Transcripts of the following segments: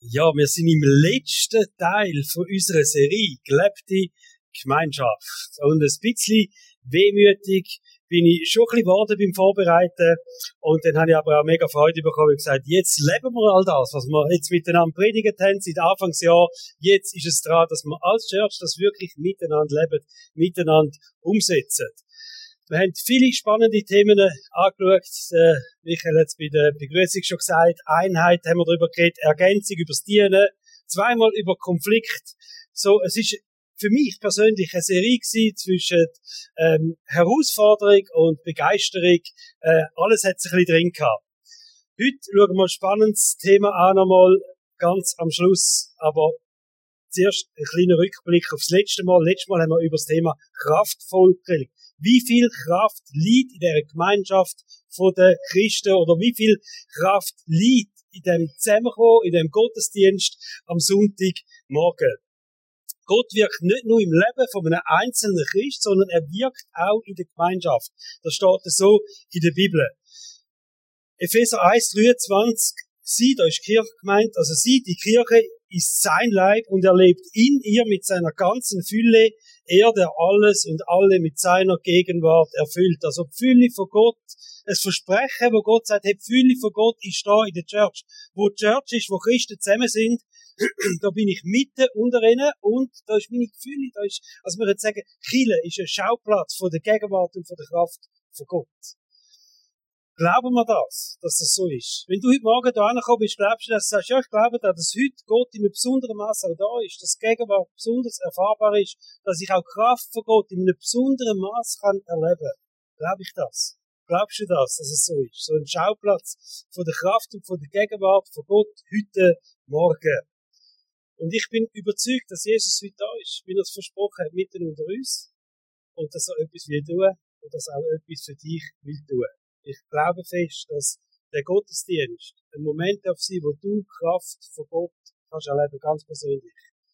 Ja, wir sind im letzten Teil von unserer Serie «Gelebte Gemeinschaft». Und ein bisschen wehmütig bin ich schon ein bisschen geworden beim Vorbereiten. Und dann habe ich aber auch mega Freude bekommen und gesagt, jetzt leben wir all das, was wir jetzt miteinander predigt haben seit Anfangsjahr. Jetzt ist es dran, dass wir als Church das wirklich miteinander leben, miteinander umsetzen. Wir haben viele spannende Themen angeschaut. Michael hat es bei der Begrüßung schon gesagt. Einheit haben wir darüber geredet, Ergänzung übers Dienen, zweimal über Konflikt. So, es ist für mich persönlich eine Serie gewesen zwischen Herausforderung und Begeisterung. Alles hat sich ein bisschen drin gehabt. Heute schauen wir ein spannendes Thema an, einmal ganz am Schluss. Aber zuerst ein kleiner Rückblick aufs letzte Mal. Letztes Mal haben wir über das Thema kraftvoll geredet. Wie viel Kraft liegt in der Gemeinschaft der Christen oder wie viel Kraft liegt in dem Zusammenkommen, in dem Gottesdienst am Sonntagmorgen? Gott wirkt nicht nur im Leben von einem einzelnen Christ, sondern er wirkt auch in der Gemeinschaft. Das steht so in der Bibel. Epheser 1,23, sie, da ist die Kirche gemeint, also sie, die Kirche, ist sein Leib und er lebt in ihr mit seiner ganzen Fülle, er, der alles und alle mit seiner Gegenwart erfüllt. Also die Fülle von Gott, ein Versprechen, wo Gott sagt, hey, die Fülle von Gott ist da in der Church. Wo die Church ist, wo Christen zusammen sind, da bin ich mitten unter ihnen und da ist meine Fülle, da ist, also wir würden sagen, Kirche ist ein Schauplatz von der Gegenwart und von der Kraft von Gott. Glauben wir das, dass das so ist? Wenn du heute Morgen da angekommen bist, glaubst du, dass du sagst, ja, ich glaube da, dass heute Gott in einem besonderen Maß auch da ist, dass Gegenwart besonders erfahrbar ist, dass ich auch Kraft von Gott in einem besonderen Maß kann erleben. Glaube ich das? Glaubst du das, dass es so ist? So ein Schauplatz von der Kraft und von der Gegenwart von Gott heute Morgen. Und ich bin überzeugt, dass Jesus heute da ist, wie er es versprochen hat, mitten unter uns. Und dass er etwas will tun und dass er auch etwas für dich will tun. Ich glaube fest, dass der Gottesdienst ein Moment darf sein, wo du Kraft von Gott kannst erleben, ganz persönlich.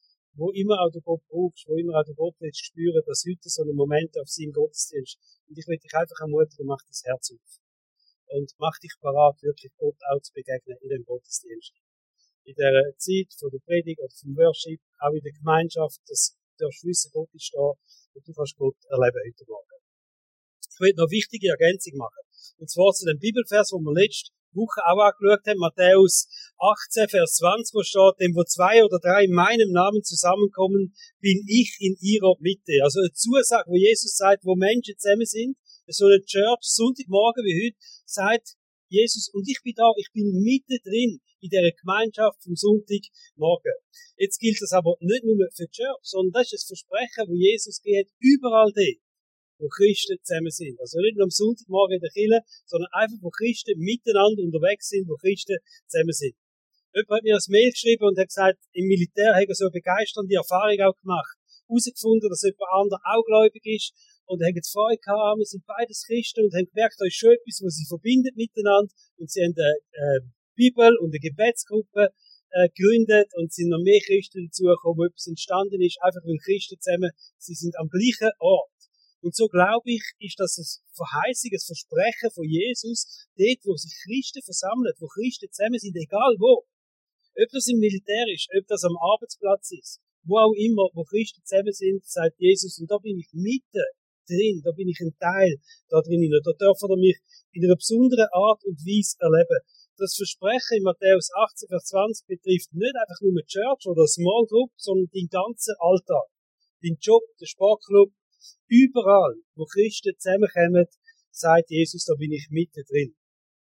Wo immer auch du Gott brauchst, wo immer auch du Gott willst spüren, dass heute so ein Moment darf sein im Gottesdienst. Und ich will dich einfach ermutigen, mach das Herz auf. Und mach dich parat, wirklich Gott auch zu begegnen in dem Gottesdienst. In der Zeit von der Predigt oder vom Worship, auch in der Gemeinschaft, dass du darfst wissen, Gott ist da und du kannst Gott erleben heute Morgen. Ich will noch eine wichtige Ergänzung machen. Und zwar zu dem Bibelvers, wo wir letzte Woche auch angeschaut haben, Matthäus 18, Vers 20, wo steht, denn wo 2 oder 3 in meinem Namen zusammenkommen, bin ich in ihrer Mitte. Also eine Zusage, wo Jesus sagt, wo Menschen zusammen sind, so eine Church, Sonntagmorgen wie heute, sagt Jesus, und ich bin da, ich bin mitten drin in dieser Gemeinschaft vom Sonntagmorgen. Jetzt gilt das aber nicht nur für die Church, sondern das ist das Versprechen, wo Jesus geht, überall dort, wo Christen zusammen sind. Also nicht nur am Sonntagmorgen in der Kirche, sondern einfach, wo Christen miteinander unterwegs sind, wo Christen zusammen sind. Jemand hat mir ein Mail geschrieben und hat gesagt, im Militär hat er so eine begeisternde Erfahrung auch gemacht. Herausgefunden, dass jemand anderer auch gläubig ist. Und haben jetzt Freude gehabt, wir sind beides Christen und haben gemerkt, da ist schon etwas, was sie verbindet miteinander. Und sie haben eine Bibel und eine Gebetsgruppe gegründet und sind noch mehr Christen dazugekommen, wo etwas entstanden ist, einfach weil Christen zusammen, sie sind am gleichen Ort. Und so glaube ich, ist das ein Verheißung, ein Versprechen von Jesus, dort, wo sich Christen versammeln, wo Christen zusammen sind, egal wo. Ob das im Militär ist, ob das am Arbeitsplatz ist, wo auch immer, wo Christen zusammen sind, sagt Jesus, und da bin ich mitten drin, da bin ich ein Teil da drinnen, da dürfen wir mich in einer besonderen Art und Weise erleben. Das Versprechen in Matthäus 18, Vers 20 betrifft nicht einfach nur die Church oder Small Group, sondern den ganzen Alltag. Den Job, den Sportclub, überall, wo Christen zusammenkommen, sagt Jesus, da bin ich mitten drin.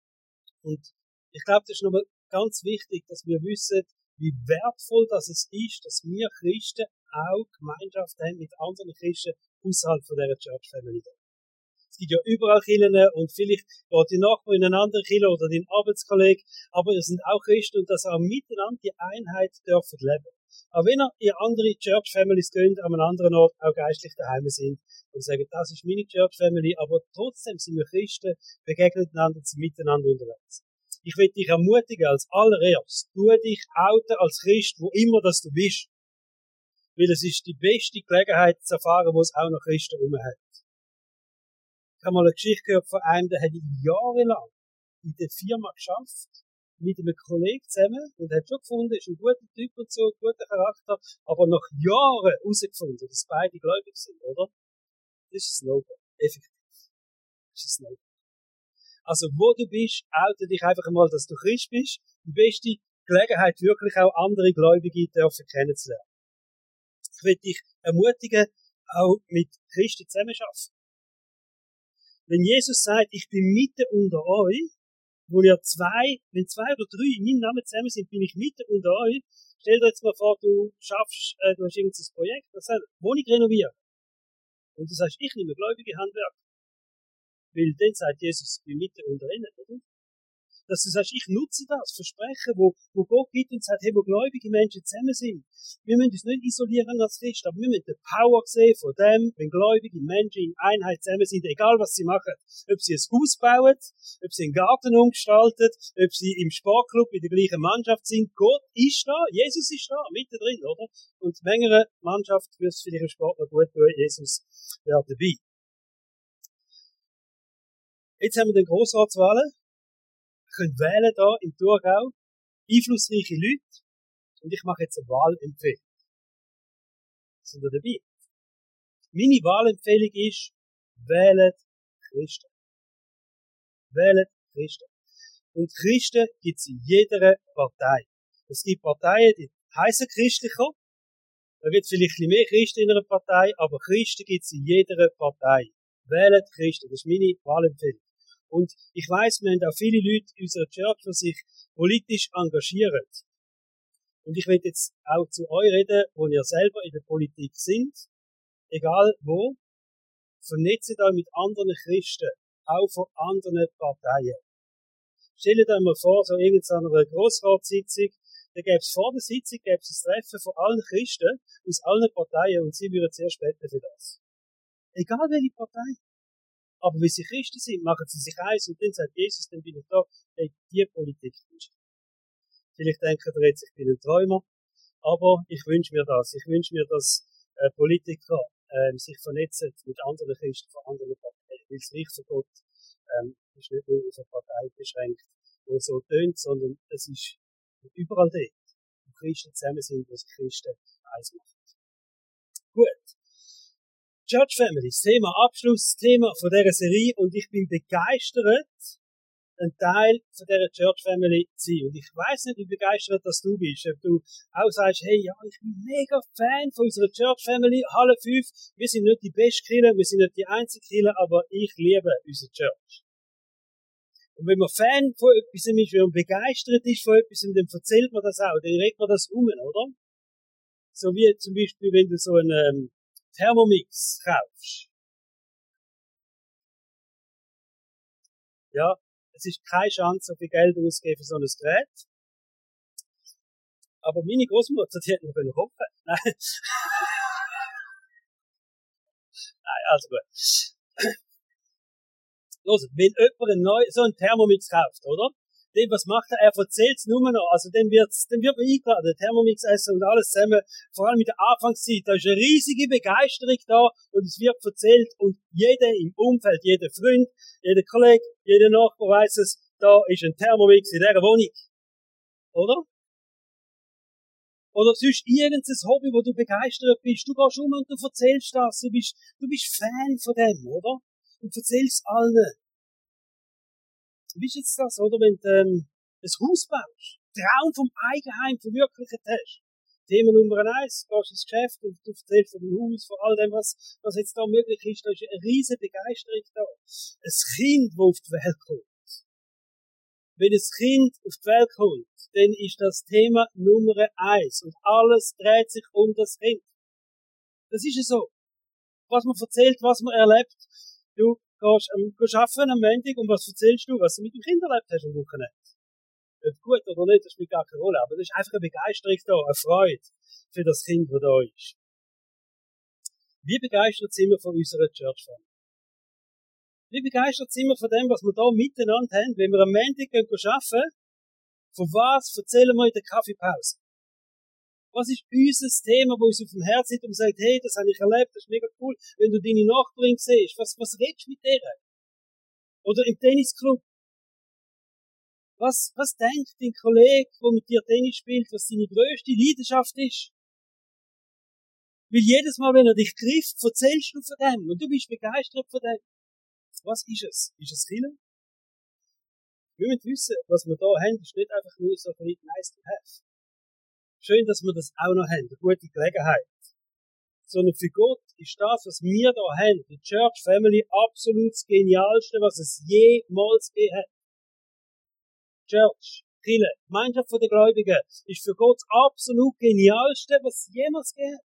Und ich glaube, das ist nochmal ganz wichtig, dass wir wissen, wie wertvoll das es ist, dass wir Christen auch Gemeinschaft haben mit anderen Christen außerhalb von dieser Church Family. Es gibt ja überall Kirchen und vielleicht geht die Nachbar in eine andere Kirche oder dein Arbeitskollege, aber ihr sind auch Christen und dass auch miteinander die Einheit dürfen leben. Auch wenn ihr andere Church Families könnt, an einem anderen Ort auch geistlich daheim sind und sagen, das ist meine Church Family, aber trotzdem sind wir Christen, begegnen einander und sind miteinander unterwegs. Ich will dich ermutigen, als allererst, tu dich outen als Christ, wo immer das du bist. Weil es ist die beste Gelegenheit zu erfahren, wo es auch noch Christen herum hat. Ich habe mal eine Geschichte gehört von einem, der hat jahrelang in der Firma geschafft mit einem Kollegen zusammen und hat schon gefunden, ist ein guter Typ und so, ein guter Charakter, aber nach Jahren herausgefunden, dass beide gläubig sind, oder? Das ist ein No-Go. Effektiv. Das ist ein No-Go. Also, wo du bist, oute dich einfach einmal, dass du Christ bist. Die beste Gelegenheit, wirklich auch andere Gläubige dürfen kennenzulernen. Ich will dich ermutigen, auch mit Christen zusammenzuarbeiten. Wenn Jesus sagt, ich bin mitten unter euch, wenn zwei oder drei in meinem Namen zusammen sind, bin ich mitten unter euch. Stell dir jetzt mal vor, du hast irgendein Projekt, das sagt, Wohnung renovieren. Und du sagst, ich nehme gläubige Handwerk. Weil dann sagt Jesus, ich bin mitten unter ihnen, oder? Dass du sagst, ich nutze das Versprechen, wo Gott gibt und sagt, hey, wo gläubige Menschen zusammen sind. Wir müssen uns nicht isolieren als Christen, aber wir müssen die Power sehen von dem, wenn gläubige Menschen in Einheit zusammen sind, egal was sie machen. Ob sie ein Haus bauen, ob sie einen Garten umgestalten, ob sie im Sportclub in der gleichen Mannschaft sind. Gott ist da, Jesus ist da, mittendrin, oder? Und mancher Mannschaft wird es vielleicht im Sport noch gut tun, Jesus wäre dabei. Jetzt haben wir den Grossratswahlen. Wir können wählen da im Thurgau einflussreiche Leute und ich mache jetzt eine Wahlempfehlung. Sind ihr dabei? Meine Wahlempfehlung ist, wählet Christen. Wählet Christen. Und Christen gibt es in jeder Partei. Es gibt Parteien, die heissen christlicher. Da wird vielleicht ein bisschen mehr Christen in einer Partei, aber Christen gibt es in jeder Partei. Wählet Christen. Das ist meine Wahlempfehlung. Und ich weiss, wir haben auch viele Leute in unserer Church, die sich politisch engagieren. Und ich will jetzt auch zu euch reden, wo ihr selber in der Politik sind. Egal wo. Vernetzt euch mit anderen Christen. Auch von anderen Parteien. Stellt euch mal vor, so irgendeiner Grossratssitzung, da gäbe es vor der Sitzung ein Treffen von allen Christen aus allen Parteien und sie würden sehr beten für das. Egal welche Partei. Aber wenn sie Christen sind, machen sie sich eins und dann sagt Jesus, dann bin ich da, hey, die Politik wünsche ich. Vielleicht denken ihr jetzt, ich bin ein Träumer, aber ich wünsche mir das. Ich wünsche mir, dass Politiker sich vernetzen mit anderen Christen von anderen Parteien. Weil das Reich von Gott ist nicht nur auf eine Partei beschränkt, wo so tönt, sondern es ist überall dort, wo Christen zusammen sind, wo sich Christen eins machen. Gut. Church Family, das Thema Abschlussthema von dieser Serie und ich bin begeistert, ein Teil von dieser Church Family zu sein. Und ich weiss nicht, wie begeistert dass du bist. Ob du auch sagst, hey, ja, ich bin mega Fan von unserer Church Family, Halle 5. Wir sind nicht die beste Kirche, wir sind nicht die einzige Kirche, aber ich liebe unsere Church. Und wenn man Fan von etwas ist, wenn man begeistert ist von etwas, dann erzählt man das auch, dann regt man das oder? So wie zum Beispiel, wenn du so einen Thermomix kaufst. Ja, es ist keine Chance, so viel Geld auszugeben für so ein Gerät. Aber meine Großmutter, die hat noch kochen. Nein. Nein, also gut. Los, wenn jemand so einen Thermomix kauft, oder? Dem, was macht er? Er erzählt's nur noch. Also, dann wird man eingeladen, Thermomix essen und alles zusammen. Vor allem in der Anfangszeit. Da ist eine riesige Begeisterung da und es wird erzählt und jeder im Umfeld, jeder Freund, jeder Kollege, jeder Nachbar weiss es, da ist ein Thermomix in dieser Wohnung. Oder? Oder sonst irgendein Hobby, wo du begeistert bist. Du gehst um und du erzählst das. Du bist Fan von dem, oder? Und erzählst allen. Wie ist jetzt das, oder? Wenn du ein Haus baust, Traum vom Eigenheim verwirklicht hast. Thema Nummer 1, gehst ins Geschäft und du erzählst von dem Haus, von all dem, was jetzt da möglich ist. Da ist eine riesige Begeisterung da. Ein Kind, das auf die Welt kommt. Wenn ein Kind auf die Welt kommt, dann ist das Thema Nummer 1. Und alles dreht sich um das Kind. Das ist ja so. Was man erzählt, was man erlebt. Du gehst arbeiten am Montag und was erzählst du, was du mit dem Kind erlebt hast am Wochenende? Ob gut oder nicht, das spielt gar keine Rolle. Aber das ist einfach eine Begeisterung da, eine Freude für das Kind, das da ist. Wie begeistert sind wir von unserer Church Family? Wie begeistert sind wir von dem, was wir da miteinander haben, wenn wir am Montag arbeiten? Von was erzählen wir in der Kaffeepause? Was ist unser Thema, wo uns auf dem Herzen liegt und sagt, hey, das habe ich erlebt, das ist mega cool. Wenn du deine Nachbarin siehst, was redest du mit der? Oder im Tennisclub. Was denkt dein Kollege, der mit dir Tennis spielt, was seine grösste Leidenschaft ist? Weil jedes Mal, wenn er dich trifft, erzählst du von dem und du bist begeistert von dem. Was ist es? Ist es Killen? Wir müssen wissen, was wir da haben, ist nicht einfach nur so ein nice to have. Schön, dass wir das auch noch haben, eine gute Gelegenheit. Sondern für Gott ist das, was wir da haben, die Church Family, absolut das Genialste, was es jemals gegeben hat. Church, Kirche, Gemeinschaft der Gläubigen, ist für Gott das absolut Genialste, was es jemals gegeben hat.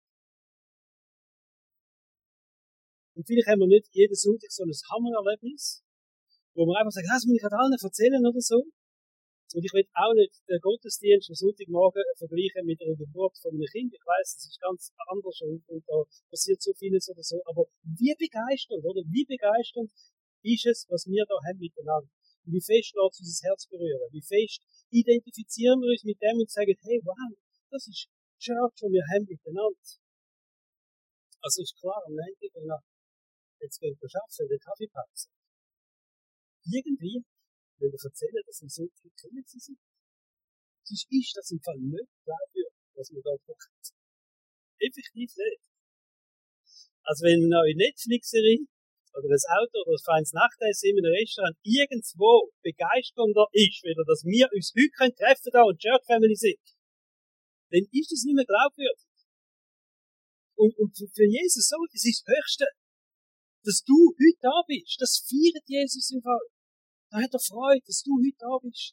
Und vielleicht haben wir nicht jeden Sonntag so ein Hammererlebnis, wo wir einfach sagen, das muss ich allen erzählen oder so. Und ich will auch nicht den Gottesdienst am Sonntagmorgen vergleichen mit einer Geburt von einem Kind. Ich weiss, das ist ganz anders und da passiert so vieles oder so. Aber wie begeisternd, oder? Wie begeisternd ist es, was wir da haben miteinander? Und wie fest lässt es unser Herz berühren? Wie fest identifizieren wir uns mit dem und sagen, hey, wow, das ist Church, und wir haben miteinander. Also ist klar, am Montag, wenn er jetzt geht er arbeiten, in der Kaffeepause. Irgendwie, wenn wir erzählen, dass wir so viel kennen sind, sonst ist das im Fall nicht glaubwürdig, was wir da machen. Effektiv nicht. Also wenn eine neue Netflix-Serie oder ein Auto oder ein feines Nachtessen in einem Restaurant irgendwo begeisternder ist, weder dass wir uns heute treffen da und Church Family sind, dann ist das nicht mehr glaubwürdig. Und für Jesus so, das ist das Höchste. Dass du heute da bist, das feiert Jesus im Fall. Da hat er Freude, dass du heute da bist.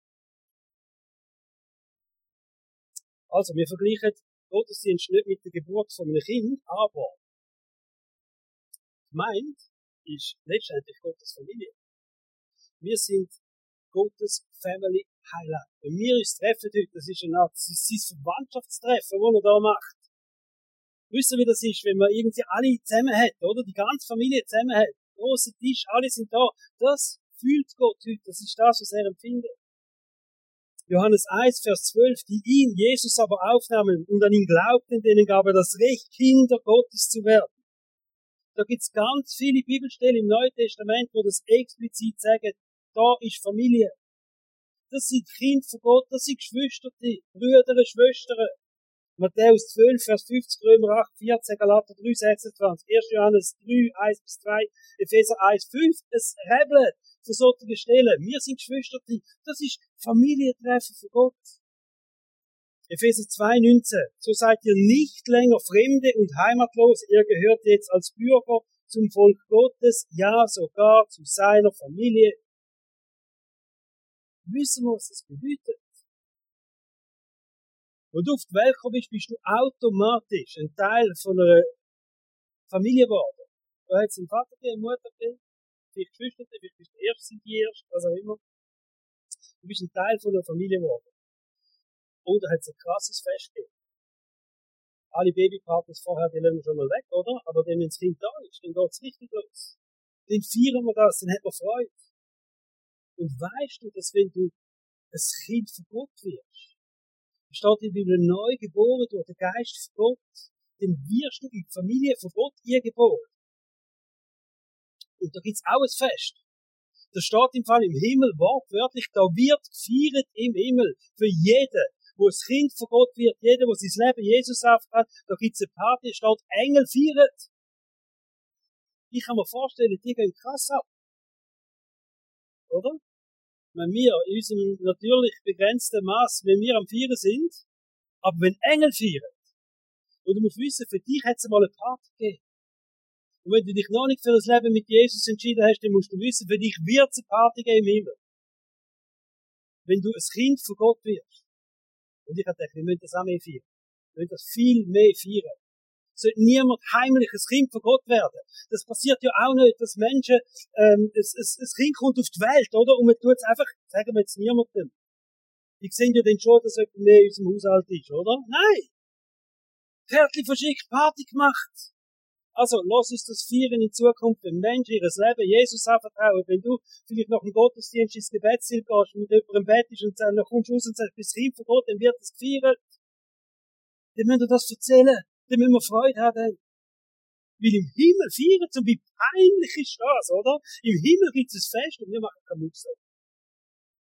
Also, wir vergleichen Gottesdienst nicht mit der Geburt von einem Kind, aber gemeint ist letztendlich Gottes Familie. Wir sind Gottes Family Highlight. Wenn wir uns treffen heute, das ist eine Art, das ist sein Verwandtschaftstreffen, das er da macht. Wissen wir, wie das ist, wenn man irgendwie alle zusammen hat, oder? Die ganze Familie zusammen hat. Großer Tisch, alle sind da. Das fühlt Gott heute. Das ist das, was er empfindet. Johannes 1, Vers 12. Die ihn, Jesus aber aufnahmen und an ihn glaubten, denen gab er das Recht, Kinder Gottes zu werden. Da gibt's ganz viele Bibelstellen im Neuen Testament, wo das explizit sagen, da ist Familie. Das sind Kinder von Gott, das sind Geschwister, Brüder, Schwestern. Matthäus 12, Vers 50, Römer 8, 14, Galater 3, 26, 1. Johannes 3, 1 bis 3, Epheser 1, 5. Es rebelt von solchen Stellen. Wir sind Geschwister, das ist Familientreffen von Gott. Epheser 2, 19. So seid ihr nicht länger Fremde und Heimatlose. Ihr gehört jetzt als Bürger zum Volk Gottes, ja sogar zu seiner Familie. Wissen wir, was das bedeutet? Wenn du auf die Welt kommst, bist du automatisch ein Teil von einer Familie geworden. Da hat es einen Vater gegeben, eine Mutter gegeben, vielleicht Geschwister, vielleicht bist du der Erste, die Erste, was auch immer. Du bist ein Teil von einer Familie geworden. Oder hat es ein krasses Fest gegeben. Alle Babypartys vorher, die lassen wir schon mal weg, oder? Aber wenn das Kind da ist, dann geht es richtig los. Dann feiern wir das, dann hat man Freude. Und weißt du, dass wenn du ein Kind von Gott wirst, steht in der Bibel neu geboren durch den Geist von Gott, dann wirst du in die Familie von Gott geboren. Und da gibt's auch ein Fest. Da steht im Fall im Himmel wortwörtlich, da wird gefeiert im Himmel für jeden, wo ein Kind von Gott wird, jeder, wo sein Leben Jesus aufhat, da gibt's eine Party, da steht Engel feiern. Ich kann mir vorstellen, die gehen krass ab. Oder? Wenn wir in unserem natürlich begrenzten Maß, wenn wir am Feiern sind, aber wenn Engel feiern, und du musst wissen, für dich hat es mal eine Party gegeben. Und wenn du dich noch nicht für das Leben mit Jesus entschieden hast, dann musst du wissen, für dich wird es eine Party geben im Himmel. Wenn du ein Kind von Gott wirst. Und ich habe gedacht, wir müssen das auch mehr feiern. Wir müssen das viel mehr feiern. Es sollte niemand heimlich ein Kind von Gott werden. Das passiert ja auch nicht, dass Menschen, ein Kind kommt auf die Welt, oder? Und man tut es einfach, sagen wir jetzt niemandem. Ich sehe ja dann schon, dass jemand mehr in unserem Haushalt ist, oder? Nein! Kärtchen verschickt, Party gemacht. Also, lass uns das feiern in Zukunft, wenn Menschen ihr Leben Jesus anvertrauen. Wenn du vielleicht nach dem Gottesdienst ins Gebetsziel gehst, mit jemandem bettest und dann kommst du raus und sagst, bist Kind von Gott, dann wird das gefeiert. Dann müssen wir das erzählen. Dann müssen wir Freude haben. Weil im Himmel feiern, und wie peinlich ist das, oder? Im Himmel gibt es ein Fest und wir machen keine Mucke.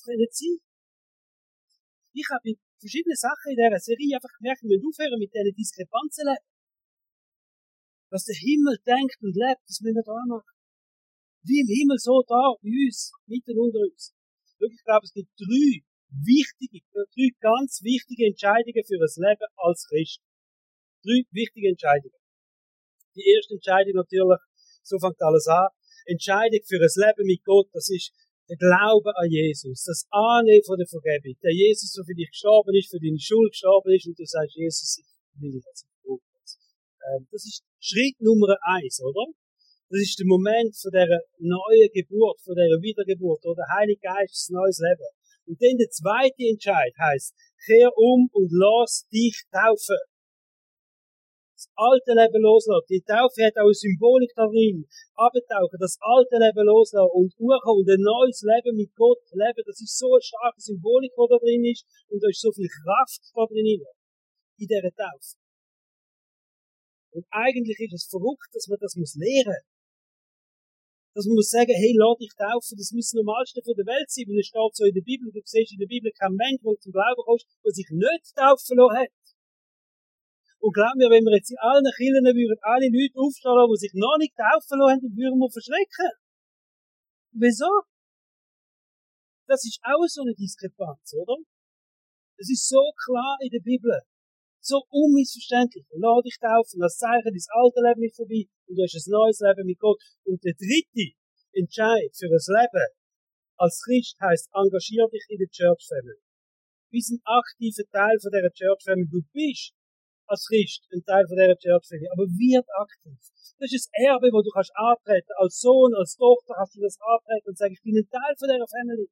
können sein. Ich habe in verschiedenen Sachen in dieser Serie einfach gemerkt, wir müssen aufhören mit diesen Diskrepanzen leben. Was der Himmel denkt und lebt, das müssen wir da machen. Wie im Himmel, so da, bei uns, mitten unter uns. Ich glaube, es gibt drei ganz wichtige Entscheidungen für das Leben als Christ. 3 wichtige Entscheidungen. Die erste Entscheidung natürlich, so fängt alles an, Entscheidung für das Leben mit Gott, das ist der Glaube an Jesus, das Annehmen von der Vergebung. Der Jesus, der für dich gestorben ist, für deine Schuld gestorben ist, und du sagst, Jesus, ich will das. Das ist Schritt Nummer 1, oder? Das ist der Moment von dieser neuen Geburt, von dieser Wiedergeburt, oder Heilige Geist, neues Leben. Und dann der zweite Entscheid heisst, kehr um und lass dich taufen. Das alte Leben loslassen. Die Taufe hat auch eine Symbolik darin. Abtauchen, das alte Leben loslassen und und ein neues Leben mit Gott leben. Das ist so eine starke Symbolik, die da drin ist. Und da ist so viel Kraft da drin, in dieser Taufe. Und eigentlich ist es verrückt, dass man das lernen muss. Dass man muss sagen, hey, lass dich taufen, das muss das Normalste von der Welt sein, weil es steht so in der Bibel, du siehst in der Bibel kein Mensch, der zum Glauben kommt, der sich nicht taufen lassen hat. Und glaub mir, wenn wir jetzt in allen Kirchen würden alle Leute aufstehen lassen, die sich noch nicht taufen lassen, dann würden wir verschrecken. Wieso? Das ist auch so eine Diskrepanz, oder? Das ist so klar in der Bibel. So unmissverständlich. Lass dich taufen, das Zeichen, dein alte Leben ist vorbei und du hast ein neues Leben mit Gott. Und der dritte Entscheid für das Leben als Christ heisst, engagier dich in der Church Family. Du bist ein aktiver Teil von dieser Church Family. Du bist als Christ ein Teil von dieser Church Family, aber wird aktiv. Das ist ein Erbe, wo du kannst antreten. Als Sohn, als Tochter kannst du das antreten und sagen, ich bin ein Teil von dieser Family.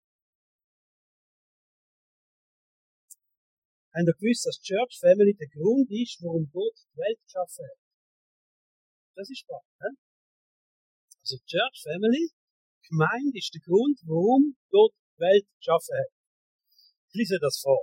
Habt ihr gewusst, dass Church Family der Grund ist, warum Gott die Welt geschaffen hat? Das ist spannend, ne? Also Church Family, Gemeinde ist der Grund, warum Gott die Welt geschaffen hat. Ich lese das vor.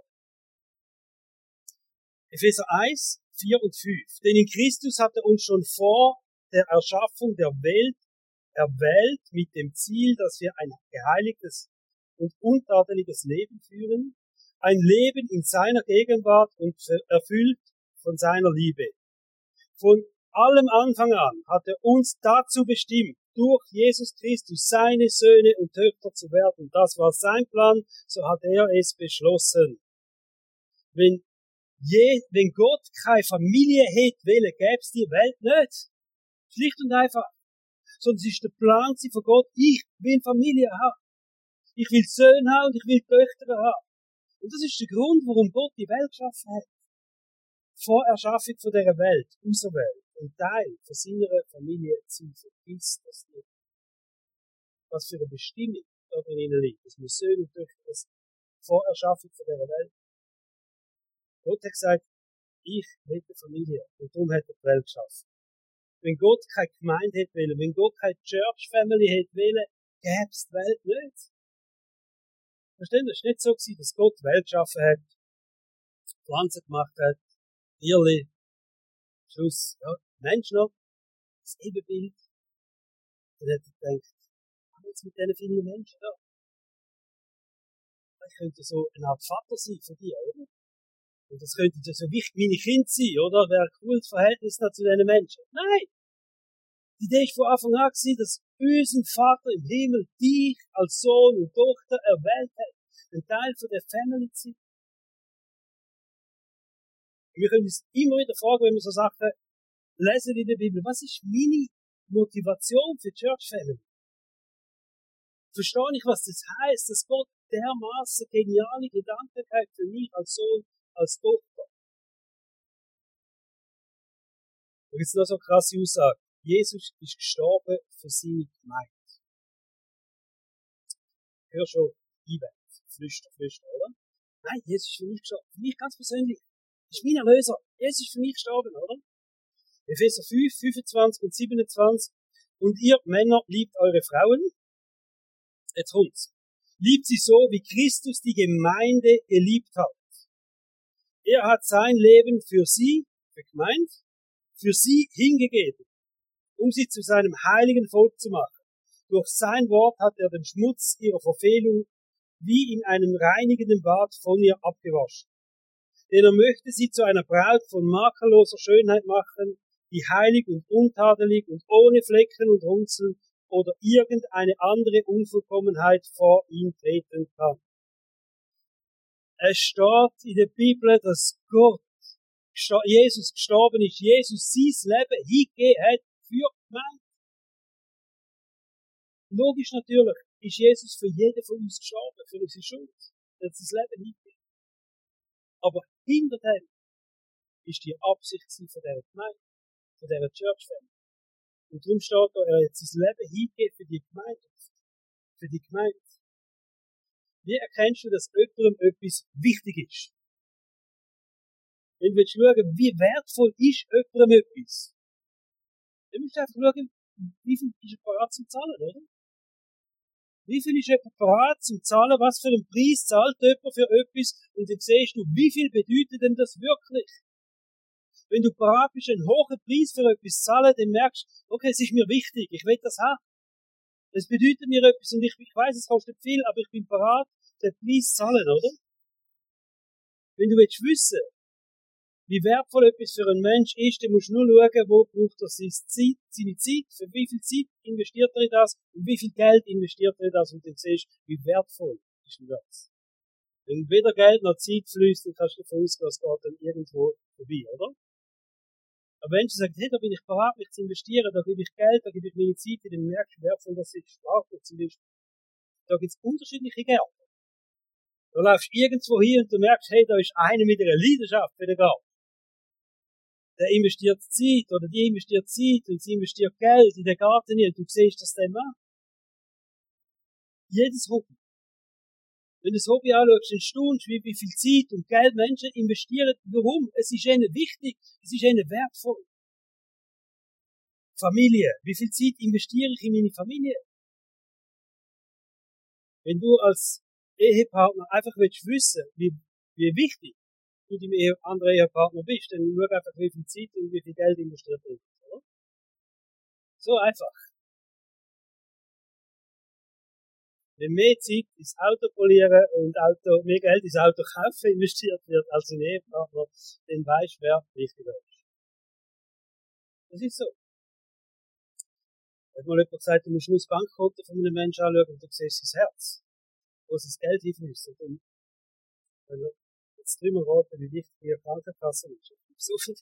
Epheser 1, 4 und 5. Denn in Christus hat er uns schon vor der Erschaffung der Welt erwählt mit dem Ziel, dass wir ein geheiligtes und untadeliges Leben führen, ein Leben in seiner Gegenwart und erfüllt von seiner Liebe. Von allem Anfang an hat er uns dazu bestimmt, durch Jesus Christus seine Söhne und Töchter zu werden. Das war sein Plan, so hat er es beschlossen. Wenn Gott keine Familie hätte wollen, gäbe es die Welt nicht. Schlicht und einfach. Sondern es ist der Plan von Gott, ich will Familie haben. Ich will Söhne haben und ich will Töchter haben. Und das ist der Grund, warum Gott die Welt geschaffen hat. Vor Erschaffung von dieser Welt, unserer Welt, ein Teil von seiner Familie zu sein. Vergiss das nicht. Was für eine Bestimmung da drin liegt, dass wir Söhne und Töchter sind. Vor Erschaffung von dieser Welt. Gott hat gesagt, ich will eine Familie. Und darum hat er die Welt geschaffen. Wenn Gott keine Gemeinde hätte wollen, wenn Gott keine Church Family hätte wollen, gäbe es die Welt nicht. Verstehen? Das war nicht so, dass Gott die Welt geschaffen hat, Pflanzen gemacht hat, Tierli, Schluss, ja, Mensch noch, das Ebenbild. Dann hat er gedacht, was jetzt mit diesen vielen Menschen da? Ich könnte so eine Art Vater sein für die, oder? Und das könnte so wichtig meine Kinder sein, oder? Wäre ein cooles Verhältnis da zu diesen Menschen. Nein! Die Idee war von Anfang an, dass unser Vater im Himmel dich als Sohn und Tochter erwählt hat, ein Teil von der Family zu sein. Und wir können uns immer wieder fragen, wenn wir so Sachen lesen in der Bibel, was ist meine Motivation für Church Family? Verstehe ich, was das heisst, dass Gott dermaßen geniale Gedanken hat für mich als Sohn, als Tochter? Und jetzt noch so eine krasse Aussage. Jesus ist gestorben für seine Gemeinde. Hör schon, flüster, oder? Nein, Jesus ist für mich gestorben. Für mich ganz persönlich. Das ist mein Erlöser. Jesus ist für mich gestorben, oder? Epheser 5, 25 und 27. Und ihr Männer liebt eure Frauen. Jetzt kommt's. Liebt sie so, wie Christus die Gemeinde geliebt hat. Er hat sein Leben für sie, für Gemeinde, für sie hingegeben, um sie zu seinem heiligen Volk zu machen. Durch sein Wort hat er den Schmutz ihrer Verfehlung wie in einem reinigenden Bad von ihr abgewaschen. Denn er möchte sie zu einer Braut von makelloser Schönheit machen, die heilig und untadelig und ohne Flecken und Runzeln oder irgendeine andere Unvollkommenheit vor ihn treten kann. Es steht in der Bibel, dass Jesus gestorben ist, Jesus sein Leben hingegeben hat für die Gemeinde. Logisch natürlich ist Jesus für jeden von uns gestorben, für unsere Schuld. Er hat sein Leben hingegeben. Aber hinter dem ist die Absicht von dieser Gemeinde, von dieser Church Family. Und darum steht da, er hat sein Leben hingegeben für die Gemeinde. Für die Gemeinde. Wie erkennst du, dass jemandem etwas wichtig ist? Wenn du schauen, wie wertvoll ist jemandem etwas, dann musst du einfach schauen, wie viel ist er bereit zum Zahlen, oder? Wie viel ist jemand bereit zum Zahlen? Was für einen Preis zahlt jemand für etwas? Und dann siehst du, wie viel bedeutet denn das wirklich? Wenn du bereit bist, einen hohen Preis für etwas zu zahlen, dann merkst du, okay, es ist mir wichtig, ich will das haben. Es bedeutet mir etwas und ich weiss, es kostet viel, aber ich bin bereit, den Preis zu zahlen, oder? Wenn du willst wissen, wie wertvoll etwas für einen Mensch ist, dann musst du nur schauen, wo braucht er seine Zeit, für wie viel Zeit investiert er in das und wie viel Geld investiert er in das und dann siehst du, wie wertvoll ist denn das. Wenn weder Geld noch Zeit fließt, dann kannst du davon ausgehen, es geht dann irgendwo vorbei, oder? Aber wenn du sagst, hey, da bin ich bereit, mich zu investieren, da gebe ich Geld, da gebe ich meine Zeit, dann merkst du, wie wertvoll das ist. Sprachlich zum Beispiel. Da gibt es unterschiedliche Gärten. Da läufst du irgendwo hin und du merkst, hey, da ist einer mit einer Leidenschaft für den Garten. Der investiert Zeit, oder die investiert Zeit, und sie investiert Geld in den Garten hin, und du siehst das dann an. Jedes Hobby. Wenn du das Hobby anschaust, dann staunst du, wie viel Zeit und Geld Menschen investieren. Warum? Es ist ihnen wichtig, es ist ihnen wertvoll. Familie. Wie viel Zeit investiere ich in meine Familie? Wenn du als Ehepartner einfach willst wissen, wie wichtig du deinem anderen Ehepartner bist, dann schau einfach, wie viel Zeit und wie viel Geld investiert wird. Oder? So einfach. Wenn mehr Zeit ins Auto polieren und mehr Geld ins Auto kaufen investiert wird als in Ehepartner, dann weisst du, wer wichtiger ist. Das ist so. Hat mal jemand gesagt, du musst nur das Bankkonto von einem Menschen anschauen und du siehst sein Herz, wo das Geld hinfließt. Und wenn du jetzt drüber raten, wie wichtig die Krankenkasse ist. So viel.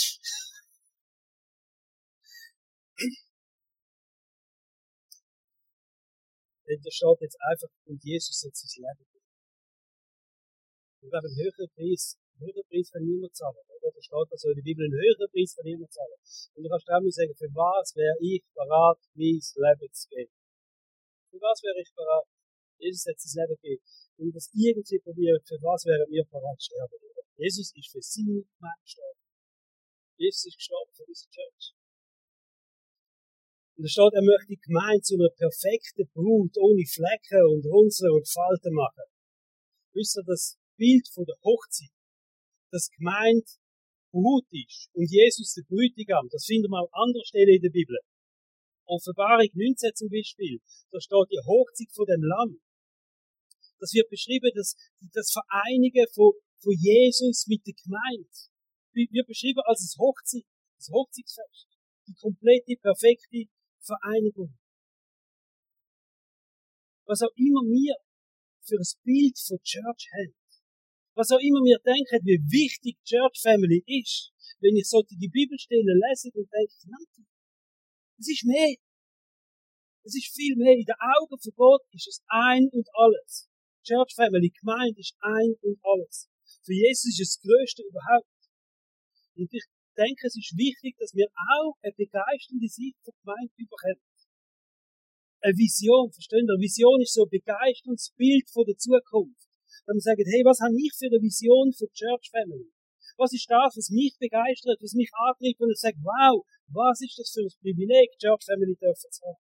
Denn da steht jetzt einfach, und Jesus hat sein Leben gegeben. Ich glaube, einen höheren Preis kann niemand zahlen. Oder? Da steht also in der Bibel, einen höheren Preis kann niemand zahlen. Und du kannst auch mal sagen, für was wäre ich bereit, mein Leben zu geben? Für was wäre ich bereit? Jesus hat sein Leben gegeben. Und das irgendwie probiert, für was wären wir bereit zu sterben? Jesus ist für seine Gemeinde gestorben. Jesus ist gestorben für unsere Church. Und da steht, er möchte die Gemeinde zu einer perfekten Brut, ohne Flecken und Runzeln und Falten machen. Wisst ihr, das Bild von der Hochzeit, dass die Gemeinde Brut ist und Jesus der Bräutigam, das finden wir an anderer Stelle in der Bibel. Offenbarung 19 zum Beispiel, da steht die Hochzeit von dem Lamm. Das wird beschrieben, das Vereinigen von Jesus mit der Gemeinde. Wird beschrieben als das Hochzeitsfest. Die komplette, perfekte Vereinigung. Was auch immer wir für ein Bild von Church haben, was auch immer wir denken, wie wichtig Church Family ist, wenn ich solche Bibelstellen lese und denke, nein, es ist mehr. Es ist viel mehr. In den Augen von Gott ist es ein und alles. Church Family, Gemeinde ist ein und alles. Für Jesus ist es das Größte überhaupt. Und ich denke, es ist wichtig, dass wir auch eine begeisternde Sicht von Gemeinde bekommen. Eine Vision, verstehen Sie? Eine Vision ist so ein begeisterndes Bild von der Zukunft. Wenn wir sagen, hey, was habe ich für eine Vision für Church Family? Was ist das, was mich begeistert, was mich antreibt, und ich sage, wow, was ist das für ein Privileg, Church Family dürfen zu haben?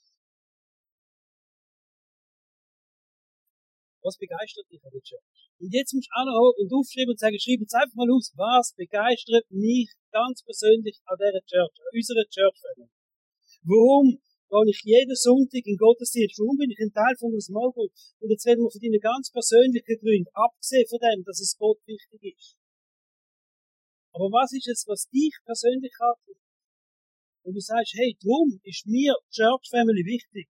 Was begeistert dich an der Church? Und jetzt musst du anhalten und aufschreiben und sagen, schreib jetzt einfach mal aus, was begeistert mich ganz persönlich an dieser Church, an unserer Church Family? Warum? gehe ich jeden Sonntag in den Gottesdienst. Warum bin ich ein Teil von einer Small Group? Und jetzt reden wir von deinen ganz persönlichen Gründen, abgesehen von dem, dass es Gott wichtig ist. Aber was ist es, was dich persönlich hat? Und du sagst, hey, drum ist mir Church Family wichtig.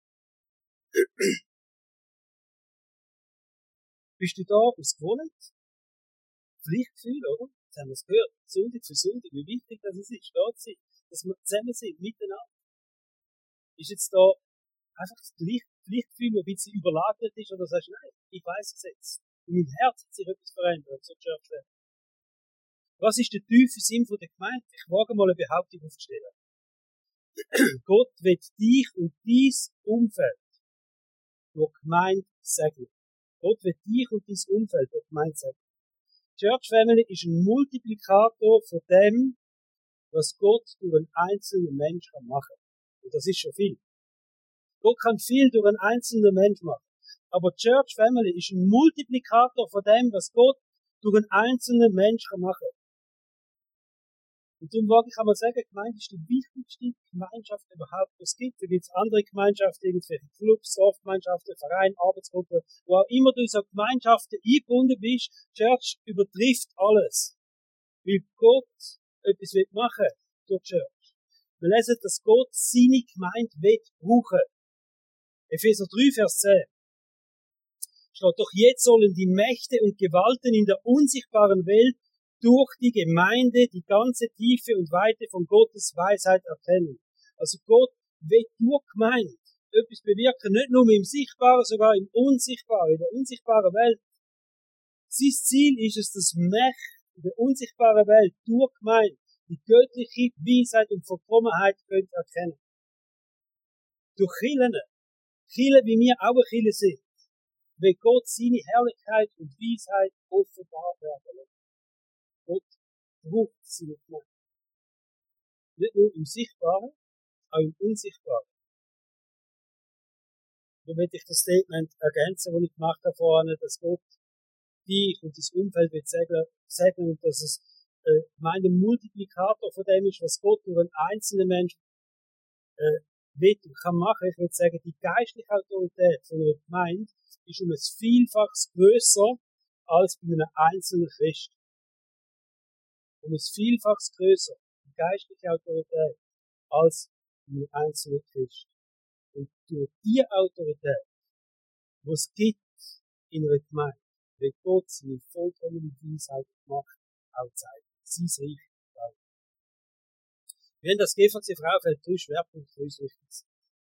Bist du da aus Gewohnheit? Pflichtgefühl, oder? Jetzt haben wir es gehört. Sonntag für Sonntag, wie wichtig das ist, dass wir zusammen sind, miteinander. Ist jetzt da einfach das Pflichtgefühl, das ein bisschen überlagert ist, oder sagst du, nein, ich weiss es jetzt. In meinem Herz hat sich etwas verändert, so Church Family. Was ist der tiefe Sinn von der Gemeinde? Ich wage mal eine Behauptung aufzustellen. Gott will dich und dein Umfeld durch Gemeinde segnen. Gott will dich und dein Umfeld durch Gemeinde segnen. Church Family ist ein Multiplikator von dem, was Gott durch einen einzelnen Mensch machen kann. Und das ist schon viel. Gott kann viel durch einen einzelnen Mensch machen. Aber Church Family ist ein Multiplikator von dem, was Gott durch einen einzelnen Mensch machen kann. Und darum kann man sagen, Gemeinde ist die wichtigste Gemeinschaft überhaupt, was es gibt. Da gibt es andere Gemeinschaften, irgendwelche Clubs, Dorfgemeinschaften, Vereine, Arbeitsgruppen, wo auch immer du in so Gemeinschaften eingebunden bist. Church übertrifft alles. Weil Gott etwas machen will durch Church. Wir lesen, dass Gott seine Gemeinde brauchen will. Epheser 3, Vers 10. Steht, doch jetzt sollen die Mächte und Gewalten in der unsichtbaren Welt durch die Gemeinde die ganze Tiefe und Weite von Gottes Weisheit erkennen. Also Gott will durch Gemeinde etwas bewirken, nicht nur im Sichtbaren, sogar im Unsichtbaren, in der unsichtbaren Welt. Sein Ziel ist es, dass Mächte in der unsichtbaren Welt durch Gemeinde die göttliche Weisheit und Vollkommenheit können erkennen. Durch Kirchen, wie wir auch Kirchen sind, will Gott seine Herrlichkeit und Weisheit offenbar werden. Gott braucht seine Gemeinde. Nicht nur im Sichtbaren, auch im Unsichtbaren. Da möchte ich das Statement ergänzen, das ich gemacht habe vorhin, dass Gott dich und das Umfeld wird segnen und dass es ein Multiplikator von dem ist, was Gott durch einen einzelnen Menschen will und kann machen. Ich würde sagen, die geistliche Autorität von einer Gemeinde ist um ein Vielfaches grösser als bei einem einzelnen Christ. Um ein Vielfaches grösser, die geistliche Autorität, als bei einem einzelnen Christ. Und durch die Autorität, die es gibt in einer Gemeinde, wird Gott seine vollkommene Weisheit gemacht, auch zeigen. Sein Reich. Wir haben das GVC Frauenfeld 3 Schwerpunkte für uns wichtig.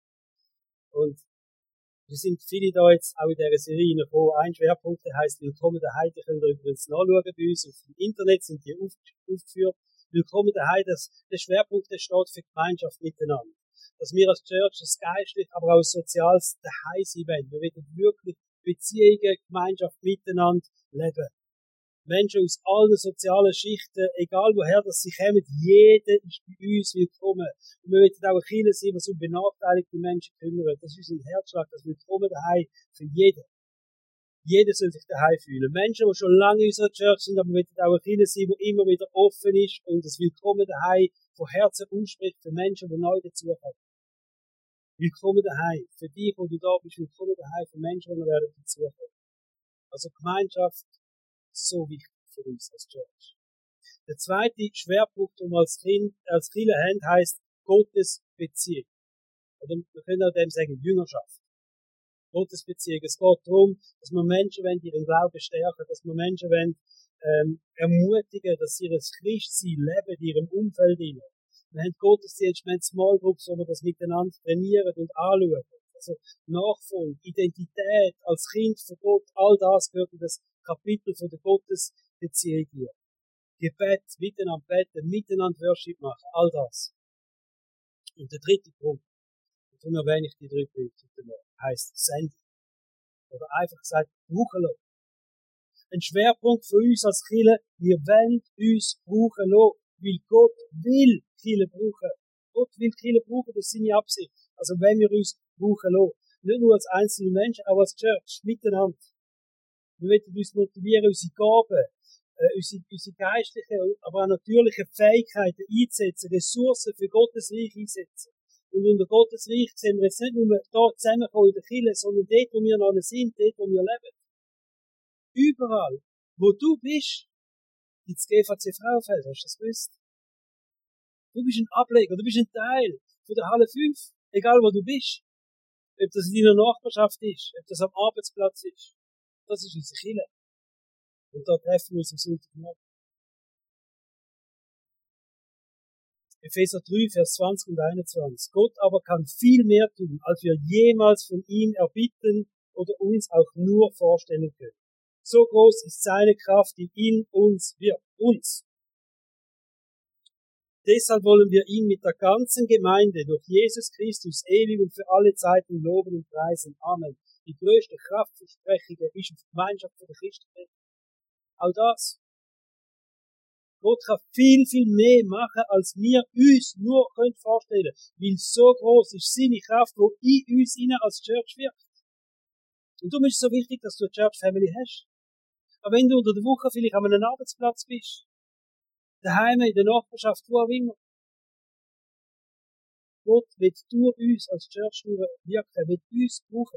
Und wir sind viele da jetzt auch in dieser Serie gekommen. Ein Schwerpunkt, der heisst Willkommen daheim. Die könnt ihr übrigens nachschauen bei uns auf dem Internet, sind die aufgeführt. Willkommen daheim, der Schwerpunkt, der steht für Gemeinschaft miteinander. Dass wir als Church, als geistlich, aber auch als soziales daheim sein wollen. Wir wollen wirklich Beziehungen, Gemeinschaft miteinander leben. Menschen aus allen sozialen Schichten, egal woher das sie kommen, jeder ist bei uns willkommen. Und wir wollen auch eine Kirche sein, die um benachteiligte Menschen kümmert. Das ist unser Herzschlag, das Willkommen daheim für jeden. Jeder soll sich daheim fühlen. Menschen, die schon lange in unserer Church sind, aber wir wollen auch eine Kirche sein, die immer wieder offen ist und das Willkommen daheim von Herzen ausspricht für Menschen, die neu dazukommen. Willkommen daheim. Für dich, wo du da bist, willkommen daheim für Menschen, die noch werden dazukommen. Also Gemeinschaft, so wichtig für uns als Church. Der zweite Schwerpunkt, den wir als Kirche haben, heisst Gottes Beziehung. Oder wir können auch dem sagen, Jüngerschaft. Gottes Beziehung. Es geht darum, dass wir Menschen wollen, die ihren Glauben stärken, dass wir Menschen wollen, ermutigen, dass sie ihr Christsein leben in ihrem Umfeld hinein. Wir haben Gottesdienst, wir haben Small Groups, wo wir das miteinander trainieren und anschauen. Also Nachfolge, Identität als Kind von Gott, all das gehört in das Kapitel von der Gottesbeziehung hier. Gebet, miteinander beten, miteinander Worship machen, all das. Und der dritte Punkt, darum erwähne ich die 3 Punkte, heisst Senden. Oder einfach gesagt, brauchen lassen. Ein Schwerpunkt für uns als Kirche, wir wollen uns brauchen lassen, weil Gott will Kirche brauchen. Gott will Kirche brauchen, das ist seine Absicht. Also wenn wir uns brauchen lassen. Nicht nur als einzelne Menschen, auch als Church, miteinander. Wir wollen uns motivieren, unsere Gaben, unsere geistlichen, aber auch natürlichen Fähigkeiten einzusetzen, Ressourcen für Gottes Reich einsetzen. Und unter Gottes Reich sehen wir jetzt nicht nur da zusammenkommen in der Kirche, sondern dort, wo wir noch sind, dort, wo wir leben. Überall, wo du bist, gibt's GVC Frauenfeld, hast du das gewusst? Du bist ein Ableger, du bist ein Teil von der Halle 5, egal wo du bist. Ob das in deiner Nachbarschaft ist, ob das am Arbeitsplatz ist. Das ist unsere Kirche. Und da treffen wir uns am Sonntagmorgen. Epheser 3, Vers 20 und 21. Gott aber kann viel mehr tun, als wir jemals von ihm erbitten oder uns auch nur vorstellen können. So groß ist seine Kraft, die in uns wirkt. Uns. Deshalb wollen wir ihn mit der ganzen Gemeinde durch Jesus Christus ewig und für alle Zeiten loben und preisen. Amen. Die größte Kraftversprechung ist die Gemeinschaft der Christen. Auch das. Gott kann viel, viel mehr machen, als wir uns nur vorstellen können. Weil so groß ist seine Kraft, die in uns als Church wirkt. Und darum ist es so wichtig, dass du eine Church Family hast. Aber wenn du unter der Woche vielleicht an einem Arbeitsplatz bist, daheim, in der Nachbarschaft, wo auch immer, Gott wird durch uns als Church wirken, wird uns brauchen.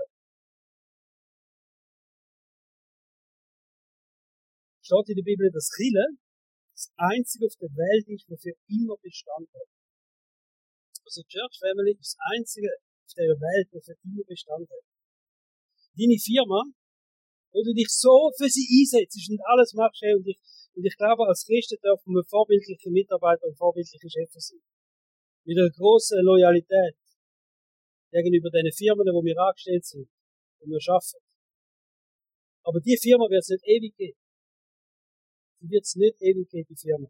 Steht in der Bibel, dass Kirche das Einzige auf der Welt ist, das für immer Bestand hat. Also Church Family ist das Einzige auf der Welt, das für immer Bestand hat. Deine Firma, wo du dich so für sie einsetzt und alles machst, und ich glaube, als Christen dürfen wir vorbildliche Mitarbeiter und vorbildliche Chefs sein. Mit einer grossen Loyalität gegenüber den Firmen, wo wir angestellt sind, wo wir arbeiten. Aber die Firma wird es nicht ewig geben. Die wird es nicht ewig geben, die Firma.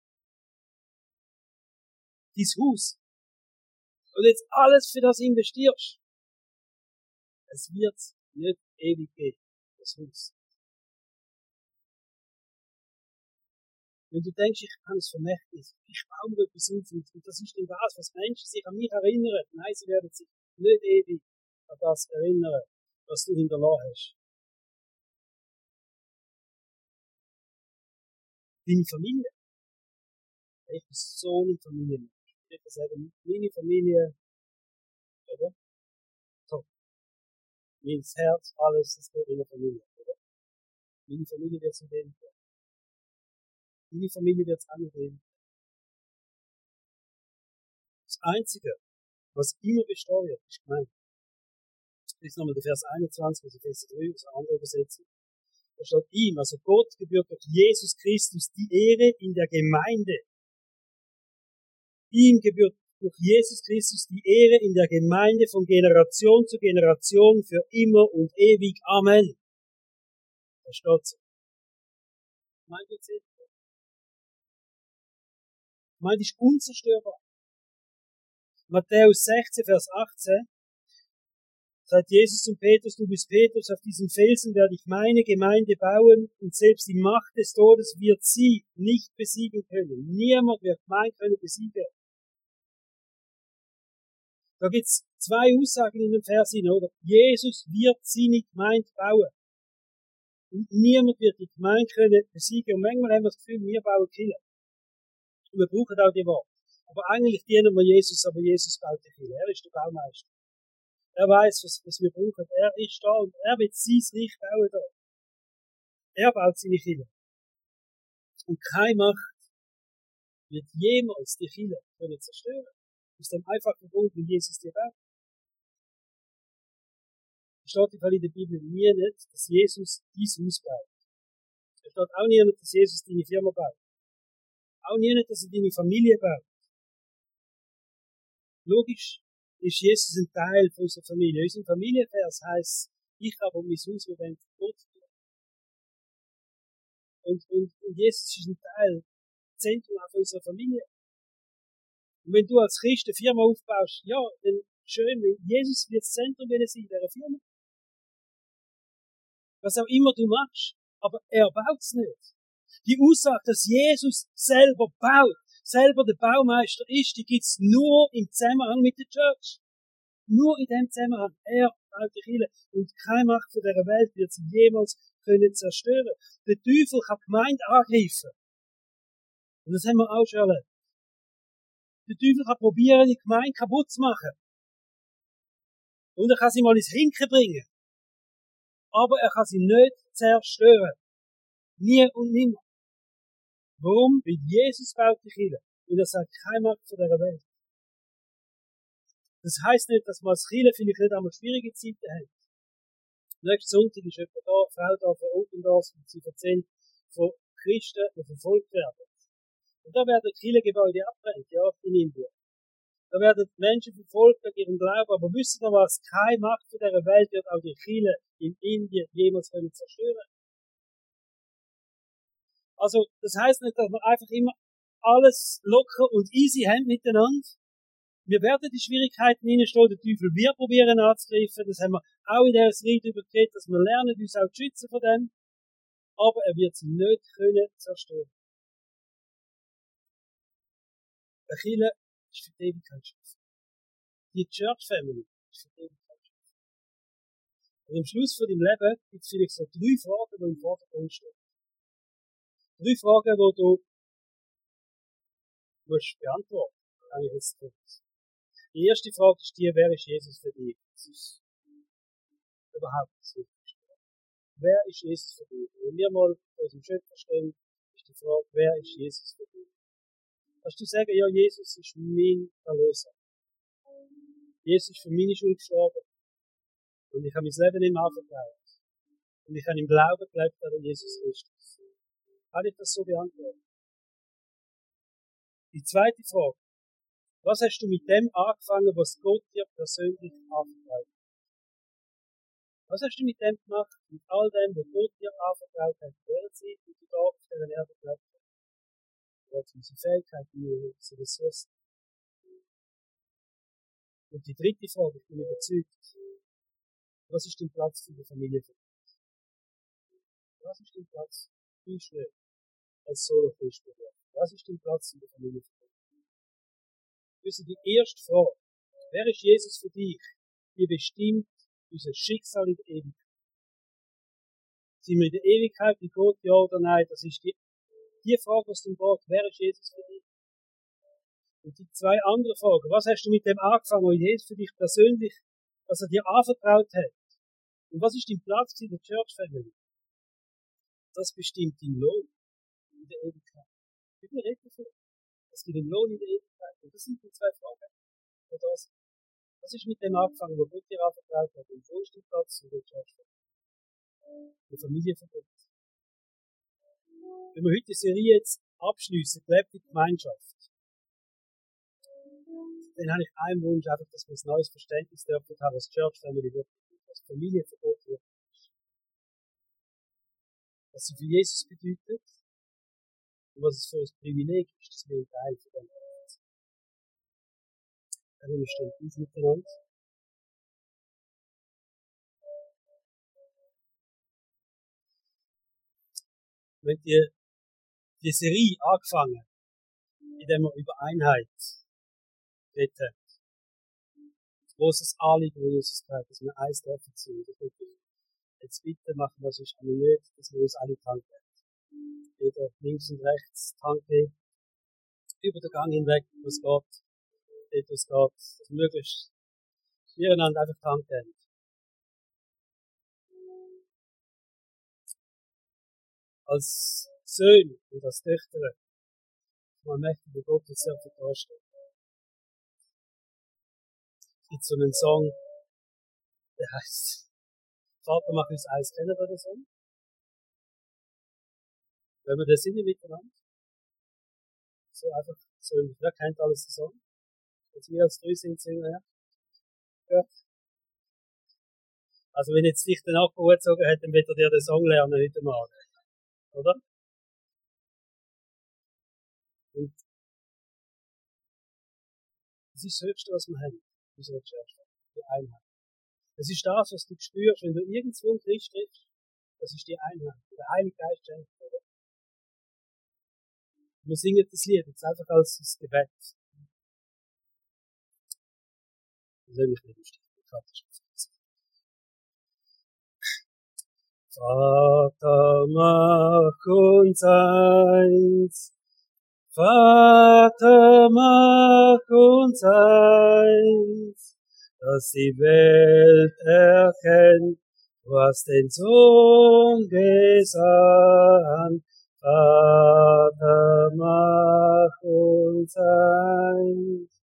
Dein Haus. Und jetzt alles für das investierst. Es wird nicht ewig gehen, das Haus. Wenn du denkst, ich kann es Vermächtnis, ich baue mir etwas auf, und das ist dann das, was Menschen sich an mich erinnern. Nein, sie werden sich nicht ewig an das erinnern, was du hinterlassen hast. Deine Familie. Ich bin so ein Familienmensch. Ich kann sagen, meine Familie, oder? Top. Mein Herz, alles, das geht in der Familie, oder? Meine Familie wird es in dem gehen. Meine Familie wird es auch in dem. Das Einzige, was immer besteuert, ist Gemeinde. Ich lese nochmal den Vers 21, also Vers 3, aus einer anderen Übersetzung. Da steht ihm, also Gott gebührt durch Jesus Christus die Ehre in der Gemeinde. Ihm gebührt durch Jesus Christus die Ehre in der Gemeinde von Generation zu Generation für immer und ewig. Amen. Da steht so. Meint ihr jetzt? Meint ist unzerstörbar. Matthäus 16, Vers 18. Sagt Jesus zum Petrus, du bist Petrus, auf diesem Felsen werde ich meine Gemeinde bauen und selbst die Macht des Todes wird sie nicht besiegen können. Niemand wird Gemeinde können besiegen. Da gibt's zwei Aussagen in dem Vers hin, oder? Jesus wird seine Gemeinde bauen. Und niemand wird die Gemeinde können besiegen. Und manchmal haben wir das Gefühl, wir bauen Kirche. Und wir brauchen auch die Worte. Aber eigentlich dienen wir Jesus, aber Jesus baut die Kirche. Er ist der Baumeister. Er weiß, was wir brauchen. Er ist da und er wird sein Reich bauen da. Er baut seine Kirche. Und keine Macht wird jemals die Kirche können zerstören. Aus dem einfachen Grund, wie Jesus die baut. Es steht in der Bibel nie nicht, dass Jesus dein Haus baut. Es steht auch nie nicht, dass Jesus deine Firma baut. Auch nie nicht, dass er deine Familie baut. Logisch ist Jesus ein Teil von unserer Familie. Unser Familienvers heisst, ich aber mein Haus, wir wollen Gott führen. Und Jesus ist ein Teil, Zentrum auch von unserer Familie. Und wenn du als Christ eine Firma aufbaust, ja, dann schön, weil Jesus wird das Zentrum sein dieser Firma. Was auch immer du machst, aber er baut's nicht. Die Aussage, dass Jesus selber baut, selber der Baumeister ist, die gibt's nur im Zusammenhang mit der Church. Nur in dem Zusammenhang. Er baut die Kirche. Und keine Macht von dieser Welt wird sie jemals können zerstören. Der Teufel kann Gemeinde angreifen. Und das haben wir auch schon erlebt. der Teufel kann probieren, die Gemeinde kaputt zu machen. Und er kann sie mal ins Hinken bringen. Aber er kann sie nicht zerstören. Nie und nimmer. Warum? Weil Jesus baut die Kirche. Und er sagt, kein Macht von dieser Welt. Das heisst nicht, dass man als Kirche vielleicht nicht einmal schwierige Zeiten hat. Nächsten Sonntag ist jemand da, eine Frau da von Opendorf, und sie erzählt von Christen, die verfolgt werden. Und da werden Kirchengebäude abbrennt, ja, in Indien. Da werden Menschen verfolgt wegen ihrem Glauben, aber wissen Sie was? Keine Macht von dieser Welt wird auch die Kirche in Indien jemals zerstören. Also, das heisst nicht, dass wir einfach immer alles locker und easy haben miteinander. Wir werden die Schwierigkeiten hineinstehen, der Teufel wir probieren anzugreifen, das haben wir auch in dieser Serie übergeredet, dass wir lernen, uns auch zu schützen von dem, aber er wird sie nicht können zerstören. Eine Kirche ist für die Ewigkeit geschaffen. Die Church Family ist für die Ewigkeit geschaffen. Und am Schluss von deinem Leben gibt es vielleicht so 3 Fragen, die im Vordergrund stehen. 3 Fragen, die du musst beantworten musst. Die erste Frage ist die, wer ist Jesus für dich? Das ist überhaupt das Wichtigste. Wer ist Jesus für dich? Wenn wir mal uns im Schöpfer stehen, ist die Frage, wer ist Jesus für dich? Kannst du sagen, ja, Jesus ist mein Erlöser. Jesus ist für meine Schuld gestorben. Und ich habe mein Leben ihm anvertraut. Und ich habe im Glauben gelebt an Jesus Christus. Kann ich das so beantworten? Die zweite Frage. Was hast du mit dem angefangen, was Gott dir persönlich anvertraut hat? Was hast du mit dem gemacht, mit all dem, was Gott dir anvertraut hat, in der Zeit, die du da auf dieser Erde gelebt hast? Gott unsere Fähigkeiten, unsere Ressourcen. Und die dritte Frage, ich bin überzeugt, was ist dein Platz in der Familie für dich? Was ist dein Platz? Viel schwer als Solo-Christen. Was ist dein Platz in der Familie für dich? Wissen die erste Frage, wer ist Jesus für dich? Die bestimmt unser Schicksal in der Ewigkeit. Sind wir in der Ewigkeit bei Gott, ja oder nein? Das ist die Frage, was du geht. Wer ist Jesus für dich? Und die 2 andere Fragen. Was hast du mit dem angefangen, was Jesus für dich persönlich, was er dir anvertraut hat? Und was ist dein Platz in der Church Family? Das bestimmt dein Lohn in der Ewigkeit. Wie viel redet davon? Es gibt einen Lohn in der Ewigkeit. Und das sind die 2 Fragen. Und das, was ist mit dem angefangen, was Gott dir anvertraut hat? Und wo ist dein Platz in der Church Family? Die Familie von Gott. Wenn wir heute die Serie jetzt abschliessen, gelebte Gemeinschaft, dann habe ich einen Wunsch, einfach, dass wir ein neues Verständnis dürfen haben, was Church Family wirklich ist, was Familie von Gott wirklich ist. Was sie für Jesus bedeutet und was es für ein Privileg ist, dass wir ein Teil von dem sind. Dann stehen wir auf miteinander. Wir haben die Serie angefangen, indem wir über Einheit geredet haben. Ein grosses Anliegen, das Jesus sagt, dass wir eins dürfen sein. Jetzt bitte machen wir es nicht, dass wir uns alle tanken. Jeder links und rechts tanken, über den Gang hinweg, wo es geht, dort wo es geht, dass möglichst miteinander einfach tanken. Als Söhne und als Töchter, man möchte bei Gott jetzt sehr vertrauen. Es gibt so einen Song, der heißt Vater, mach uns eins. Kennen wir den Song? Wenn wir das singen miteinander? So einfach, so, wer kennt alles den Song? Jetzt wir als 3 singen, ja? Gehört? Also wenn jetzt dich den Akku gezogen hätte, dann wird er dir den Song lernen heute Morgen. Oder? Und das ist das Höchste, was wir haben, unsere Church, die Einheit. Das ist das, was du spürst, wenn du irgendwo einen Christ triffst. Das ist die Einheit. Der Heilige Geist schenkt, oder? Wir singen das Lied jetzt einfach als Gebet. Das soll ich nicht bestimmen. Vater, mach uns eins. Vater, mach uns eins, dass die Welt erkennt, du hast den Sohn gesandt. Vater, mach uns eins.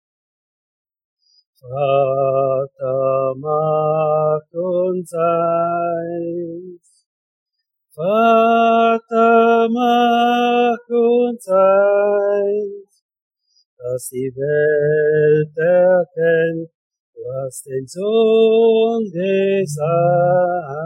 Vater, mach uns eins. Vater, mach uns eins, dass die Welt erkennt, du hast den Sohn gesandt.